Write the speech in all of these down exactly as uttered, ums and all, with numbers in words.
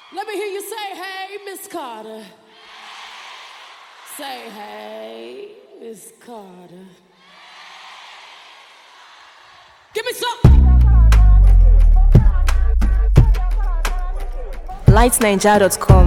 Let me hear you say, hey, Miss Carter. Say, hey, Miss Carter. Give me some. light ninja dot com.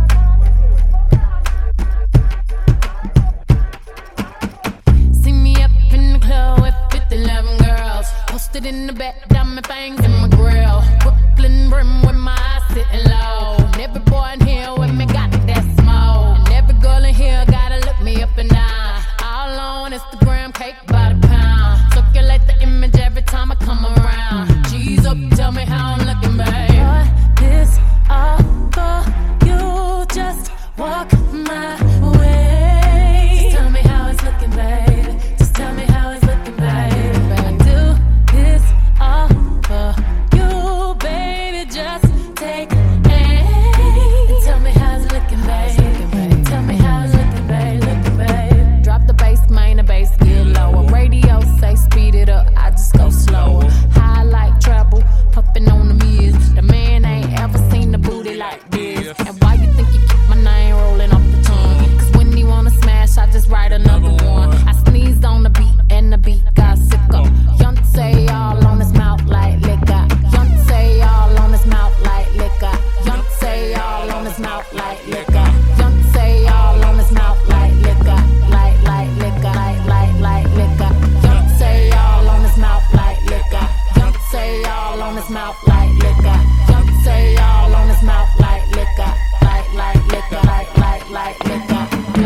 See me up in the club with fifty eleven girls. Posted in the back, diamond fangs in my grill. Brooklyn brim with my eyes sitting low. And every boy in here with me got that smoke. And every girl in here gotta look me up and down. All on Instagram, cake by the pound. Circulate the image every time I come around. G's up, tell me how I'm looking, babe. What this all for? You just walk my way. Just tell me how it's looking, babe. Just tell me how it's looking, babe. I do this all for you, baby. Just take aim and tell me how it's looking, babe. Tell me how it's looking, babe. Looking, babe. Drop the bass, main the bass, get lower. Radio say speed it up, I just go slower. High like treble, puffin' on the mirrors. The man ain't ever seen the booty like this. And why you think you keep my name rolling off the tongue? Cause when he wanna smash, I just write another one. I sneezed on the beat and the beat got sicker. Yontay all on his mouth like liquor. Yontay all on his mouth like liquor. Yontay all on his mouth like liquor. Yontay all on his mouth like liquor. Like, like liquor. Like, like, like liquor. Yontay all on his mouth like liquor. Yontay all on his mouth like liquor. Yontay all on his mouth like liquor. Like, like liquor. Like, like, like liquor.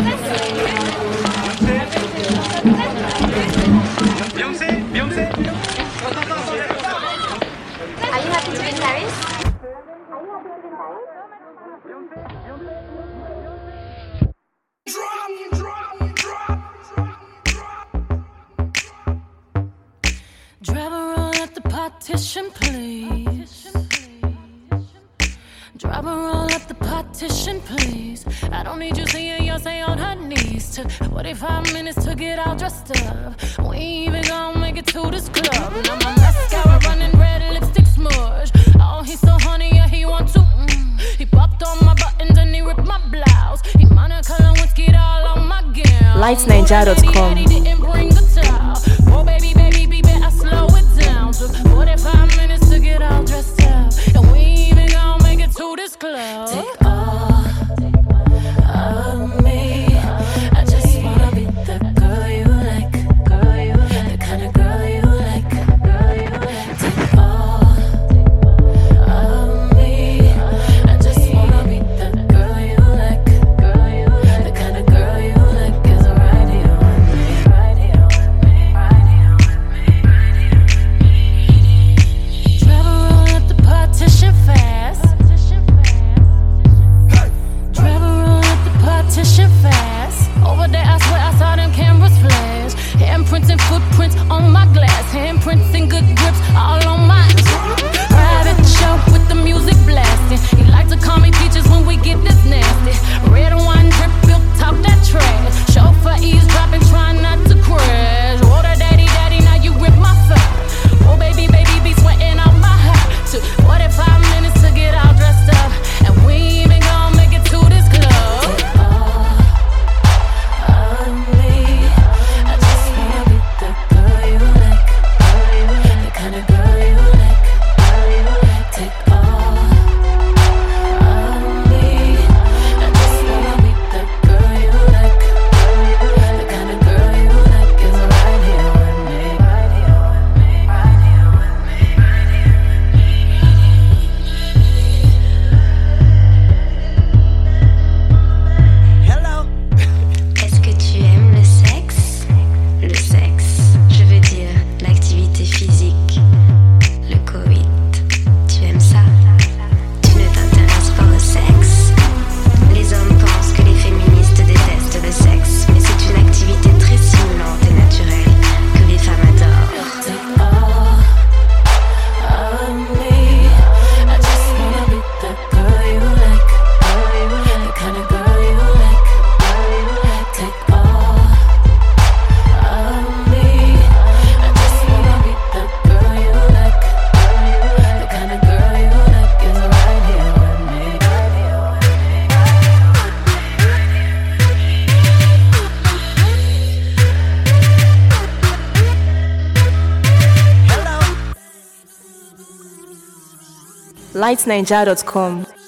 Beyoncé, Beyoncé. Are you happy to be in Paris? Drive a roll at the partition, please. Drive a roll at the partition, please. I don't need you seeing Beyonce on her knees. Took forty-five minutes to get all dressed up. We ain't even gonna make it to this club. Now my mascara running red, lipstick smudge. Oh, he's so honey, yeah, he want to. Mm. He popped on my buttons and he ripped my blouse. He Monica Lewinsky all on my gown. light ninja dot com. He didn't bring the towel. Oh, baby, baby, baby, I slow it down. Took forty-five minutes to get all dressed up. And we ain't even gonna make it to this club. Take all of me. I just wanna be the girl you like, girl you like, the kind of girl you like, girl you like. Take all of me. I just wanna be the girl you like, girl you like, the kind of girl you like. Is right here with me, right here with me, right here with me, right here with me. Travel roll at the partition fast. light niger dot com.